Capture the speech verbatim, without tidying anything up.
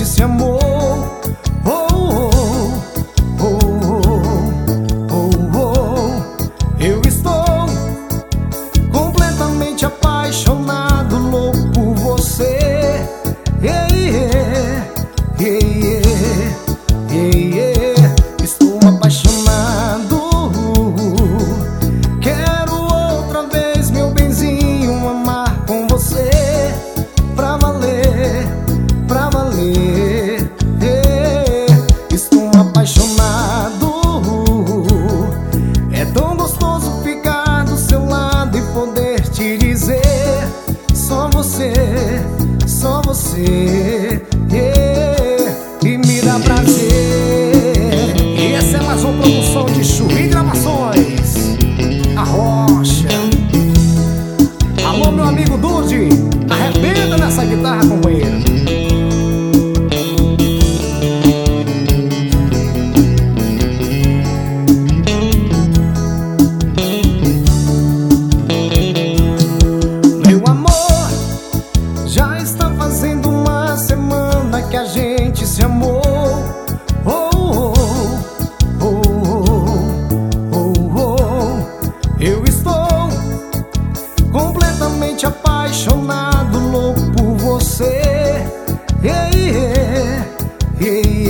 gente se amou. Oh, oh, oh, oh, oh. Eu estou completamente apaixonado, louco por você. Yeah, yeah, yeah, yeah, yeah. Estou apaixonado. Quero outra vez, meu benzinho, amar com você. Pra valer, pra valer, yeah. Estou apaixonado. É tão gostoso ficar do seu lado e poder te dizer: só você, só você, yeah. E me dá prazer. E essa é mais uma produção de Chuí Gravações, a Rocha. Alô, meu amigo Dude, arrebenta nessa guitarra, companheiro. Meu amor, já está fazendo uma semana que a gente se amou. Oh, oh, oh, oh, oh, oh. Eu estou completamente apaixonado, louco por você. Yeah, yeah, yeah.